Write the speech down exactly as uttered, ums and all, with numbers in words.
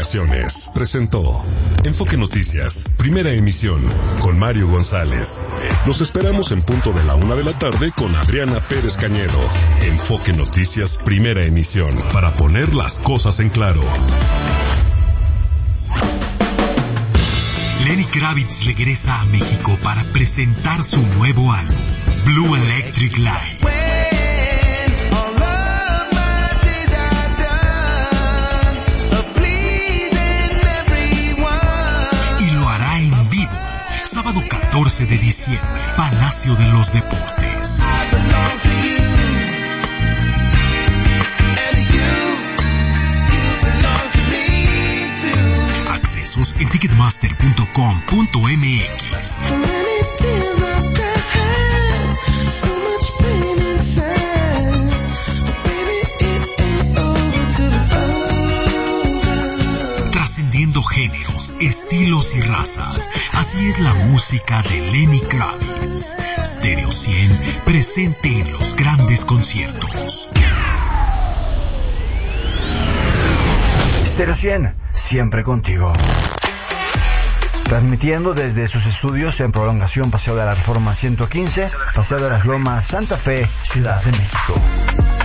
Comunicaciones presentó Enfoque Noticias, primera emisión, con Mario González. Los esperamos en punto de la una de la tarde con Adriana Pérez Cañedo. Enfoque Noticias, primera emisión, para poner las cosas en claro. Lenny Kravitz regresa a México para presentar su nuevo álbum, Blue Electric Light. Y lo hará en vivo, sábado catorce de diciembre, Palacio de los Deportes. Accesos en ticketmaster punto com punto m x. Trascendiendo géneros, estilos y razas, así es la música de Lenny Kravitz. Stereo cien, presente en los grandes conciertos. Stereo cien, siempre contigo. Transmitiendo desde sus estudios en Prolongación Paseo de la Reforma ciento quince, Paseo de las Lomas, Santa Fe, Ciudad de México.